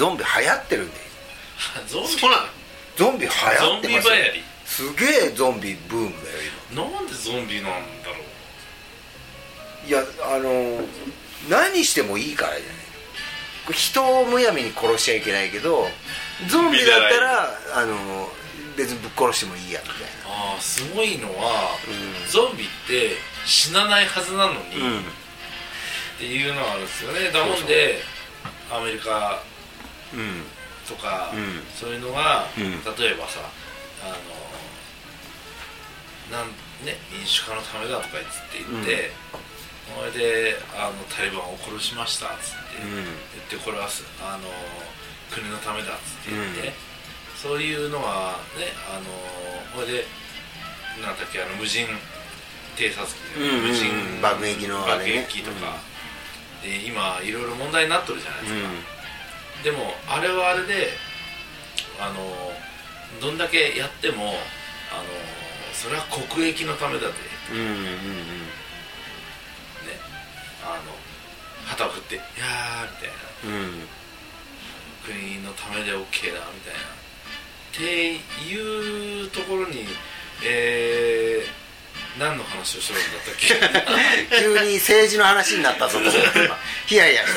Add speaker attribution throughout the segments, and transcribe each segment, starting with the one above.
Speaker 1: ゾンビ流行ってるんだよ。
Speaker 2: そうなの？
Speaker 1: ゾンビ流行ってますよ。
Speaker 2: ゾンビ流行り。
Speaker 1: すげえゾンビブームだよ
Speaker 2: 今。なんでゾンビなんだろ
Speaker 1: う。いや何してもいいからじゃない。人をむやみに殺しちゃいけないけど、ゾンビだったら別にぶっ殺してもいいやみたいな。
Speaker 2: ああ、すごいのは、ゾンビって死なないはずなのに、っていうのがあるんですよね。だもんでアメリカとか、そういうのが、例えばさ民主化のためだとか言って、それでタリバンを殺しましたっつって言って、これは国のためだっつって言って、そういうのがね、これでなんだっけ、無人偵察機、無人
Speaker 1: 爆撃のあれね、
Speaker 2: 爆撃とか、で今いろいろ問題になっとるじゃないですか。でもあれはあれでどんだけやってもそれは国益のためだって、旗を振って「いやー」みたいな、国のためで OK だみたいなっていうところに、何の話をしろんだったっ
Speaker 1: け急に政治の話になったぞとヒヤヒヤ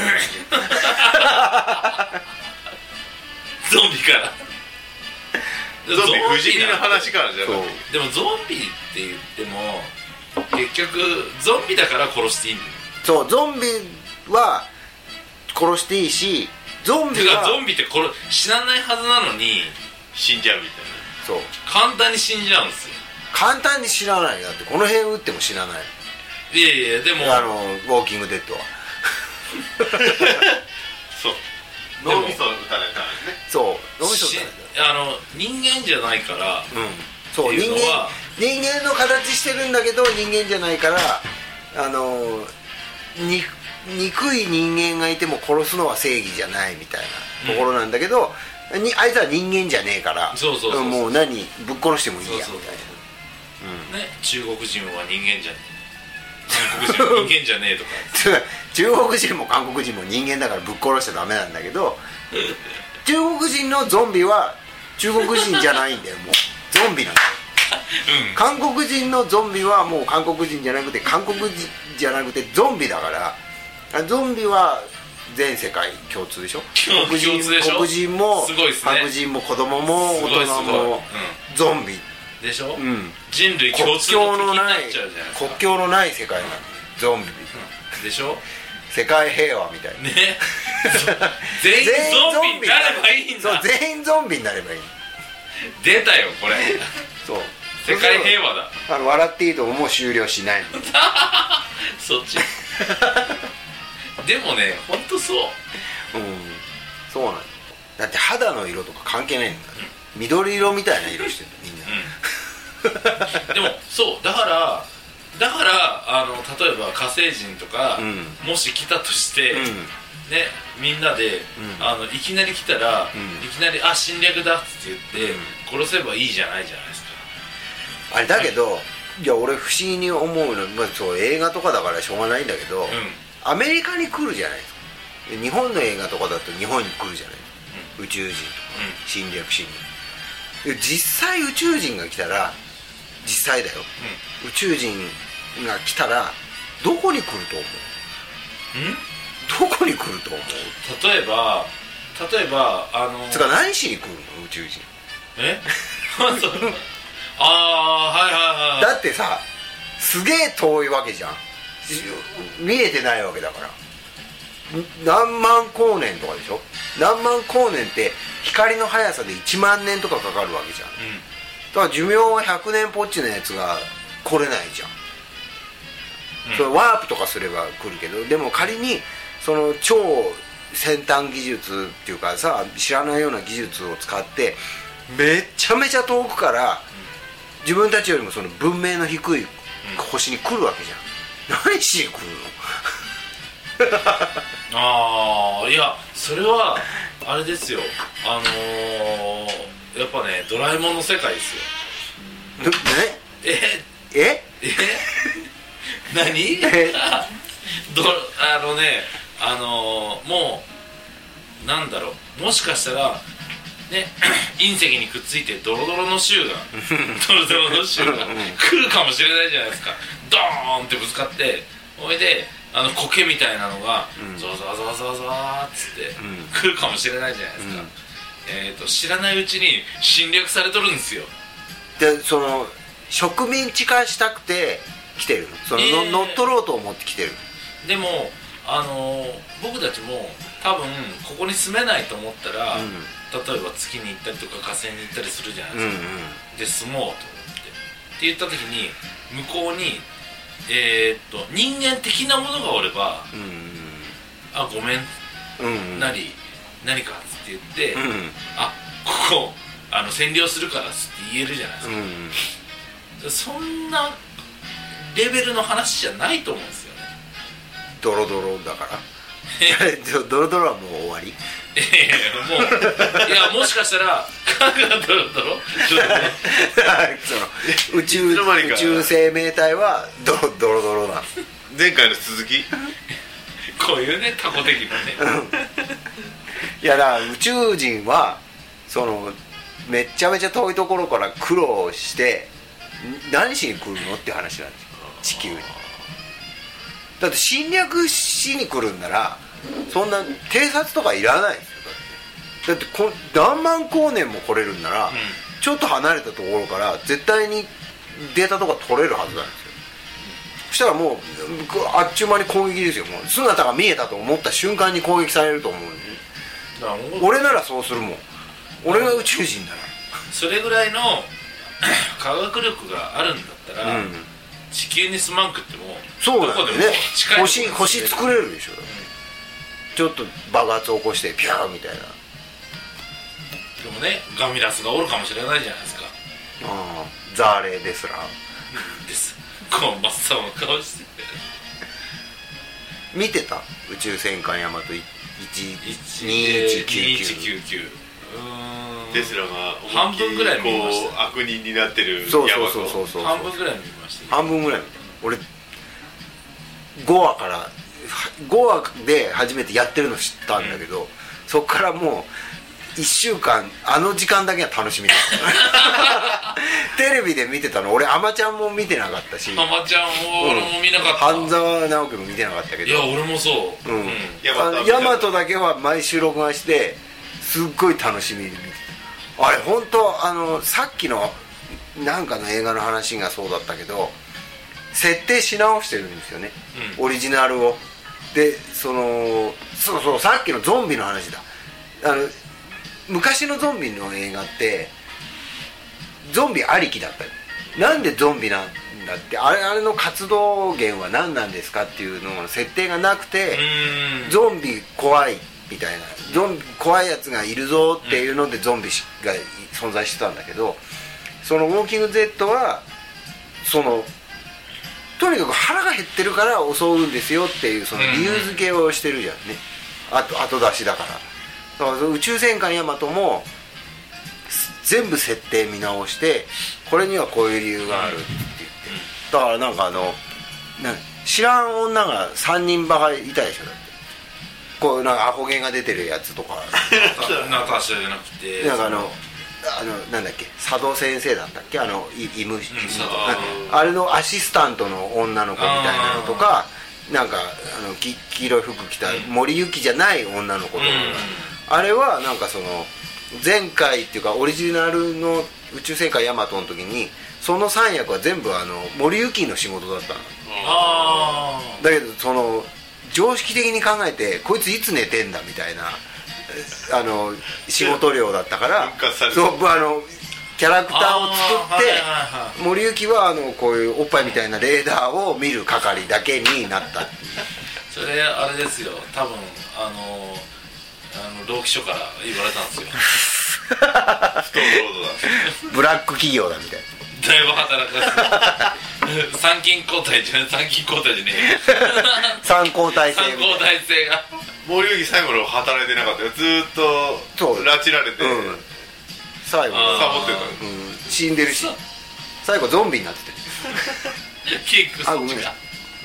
Speaker 2: ゾンビから
Speaker 3: ゾンビ不死身の話からじゃない。
Speaker 2: でもゾンビって言っても結局ゾンビだから殺していいんだよ。
Speaker 1: そう、ゾンビは殺していいし、ゾンビ
Speaker 2: って死なないはずなのに
Speaker 3: 死んじゃうみたいな。
Speaker 1: そう、
Speaker 2: 簡単に死んじゃうんですよ。
Speaker 1: 簡単に死なない。だってこの辺打っても死なない。
Speaker 2: いやいや、でも
Speaker 1: ウォーキングデッドは
Speaker 3: そう脳みそ打たれたんですね。
Speaker 1: そう、脳みそ打たれた。
Speaker 2: 人間じゃないから、
Speaker 1: そう、人間の形してるんだけど人間じゃないから、憎い人間がいても殺すのは正義じゃないみたいなところなんだけど、あいつは人間じゃねえから、もうぶっ殺してもいいやみたいな。
Speaker 2: ね、中国人は人間じゃねえ、韓国人は人間じゃねえとか
Speaker 1: 中国人も韓国人も人間だからぶっ殺しちゃダメなんだけど中国人のゾンビは中国人じゃないんだよ。もうゾンビなんだよ。韓国人のゾンビはもう韓国人じゃなくてゾンビだから、ゾンビは全世界共通でしょ。黒人も白人も子供も大人もゾンビ
Speaker 2: でしょ、人類共通の敵になっちゃうじゃないですか。
Speaker 1: 国境のない世界なの、ゾンビ
Speaker 2: でしょ。
Speaker 1: 世界平和みたいな
Speaker 2: ね全員ゾンビになればいいんだ。
Speaker 1: そう、全員ゾンビになればいい。
Speaker 2: 出たよこれ
Speaker 1: そう、
Speaker 2: 世界平和だ。
Speaker 1: 笑っていいともう終了しない
Speaker 2: そっちでもね、ほんとそう、
Speaker 1: そうなんだ。だって肌の色とか関係ないんだから、緑色みたいな色してるみんな、
Speaker 2: でもそうだから例えば火星人とか、もし来たとして、ね、みんなで、いきなり来たら、いきなり侵略だって言って、殺せばいいじゃないですか。
Speaker 1: あれだけど、いや俺不思議に思うの、そう映画とかだからしょうがないんだけど、アメリカに来るじゃないですか。日本の映画とかだと日本に来るじゃない、宇宙人とか、侵略しに。実際宇宙人が来たら、実際だよ、宇宙人が来たらどこに来ると思う？どこに来ると思う？
Speaker 2: 例えば
Speaker 1: つか何しに来るの宇宙人？
Speaker 2: はい。
Speaker 1: だってさ、すげえ遠いわけじゃん。見えてないわけだから。何万光年とかでしょ。何万光年って光の速さで1万年とかかかるわけじゃん、だから寿命は100年ぽっちのやつが来れないじゃん、それワープとかすれば来るけど、でも仮にその超先端技術っていうかさ、知らないような技術を使ってめちゃめちゃ遠くから自分たちよりもその文明の低い星に来るわけじゃん、何しに来るの
Speaker 2: いやそれはあれですよ、やっぱねドラえもんの世界ですよ。何もうなんだろう、 もしかしたらね隕石にくっついてドロドロの州が来るかもしれないじゃないですか。ドーンってぶつかって、おいで苔みたいなのがゾワゾワゾワゾワゾワっつって来るかもしれないじゃないですか。知らないうちに侵略されとるんですよ。
Speaker 1: でその植民地化したくて来てるの、その、乗っ取ろうと思って来てる。
Speaker 2: でも僕たちも多分ここに住めないと思ったら、例えば月に行ったりとか火星に行ったりするじゃないですか、で住もうと思って言った時に向こうに人間的なものがおれば、あごめん、何かっつって言って、あここ占領するからっつって言えるじゃないですか、そんなレベルの話じゃないと思うんですよね。
Speaker 1: ドロドロだからドロドロはもう終わり。
Speaker 2: もういやもしかしたらドロドロ
Speaker 1: その宇宙生命体はドロドロなの。
Speaker 3: 前回の続き
Speaker 2: こういうね過去的なね
Speaker 1: いやだから宇宙人はそのめっちゃめちゃ遠いところから苦労して何しに来るのって話なんですよ、地球に。だって侵略しに来るんならそんな偵察とかいらないですよ。だって何万光年も来れるんなら、ちょっと離れたところから絶対にデータとか取れるはずなんですよ。そしたらもうあっちゅう間に攻撃ですよ。もう姿が見えたと思った瞬間に攻撃されると思うんで、俺ならそうするもん。俺が宇宙人なら
Speaker 2: それぐらいの科学力があるんだったら、地球に住まんくっても
Speaker 1: そうだよね。星作れるでしょ、ちょっと爆発を起こしてピューみたいな。
Speaker 2: でもねガミラスがおるかもしれないじゃないですか。
Speaker 1: ザーレですら
Speaker 2: ですこう真っ青な顔して
Speaker 1: 見てた宇宙戦艦ヤマト2199
Speaker 3: テスラが
Speaker 2: 半分ぐらい見ました。
Speaker 3: 悪人になってるヤマト
Speaker 2: 半分ぐらい見ました。
Speaker 1: 半分ぐらい見た。俺5話で初めてやってるの知ったんだけど、そっからもう1週間時間だけは楽しみだテレビで見てたの。俺アマちゃんも見てなかったし、
Speaker 2: アマちゃんも俺も見なかった、
Speaker 1: 半沢直樹も見てなかったけど、
Speaker 2: いや俺もそう、
Speaker 1: ヤマトだけは毎週録画してすっごい楽しみに見てた。あれ本当さっきのなんかの映画の話がそうだったけど設定し直してるんですよね、オリジナルを。でそうさっきのゾンビの話だ。昔のゾンビの映画ってゾンビありきだったり、なんでゾンビなんだって、あれの活動源は何なんですかっていうのの設定がなくて、ゾンビ怖いみたいな、ゾンビ怖いやつがいるぞっていうのでゾンビが存在してたんだけど、そのウォーキング Z はとにかく腹が減ってるから襲うんですよっていうその理由付けをしてるじゃんね、後出しだから。だから宇宙戦艦ヤマトも全部設定見直して、これにはこういう理由があるって言って、だからなんか知らん女が3人バカいたでしょ。だってこうなんかアホ毛が出てるやつとか
Speaker 2: ナターシャじゃなくて、
Speaker 1: なんかなんだっけ、佐渡先生だったっけ、医務あれのアシスタントの女の子みたいなのとか、なんか黄色い服着た森ゆきじゃない女の子とかが、あれはなんか前回っていうかオリジナルの宇宙戦艦ヤマトの時にその3役は全部森ゆきの仕事だったの。だけど常識的に考えてこいついつ寝てんだみたいな仕事量だったから、そうキャラクターを作って森幸はこういうおっぱいみたいなレーダーを見る係だけになったっていう。
Speaker 2: それあれですよ、多分労基署から言われたんですよ
Speaker 3: 不当労働だ
Speaker 1: ブラック企業だみたいな。
Speaker 2: だいぶ働かせ参勤交代じゃねえ
Speaker 1: 参交代制
Speaker 2: が
Speaker 3: 森幸最後の働いてなかったよ。ずーっと拉致られて、
Speaker 1: 最後
Speaker 3: サボってた、
Speaker 1: 死んでるし最後ゾンビになってて
Speaker 2: キックそっちが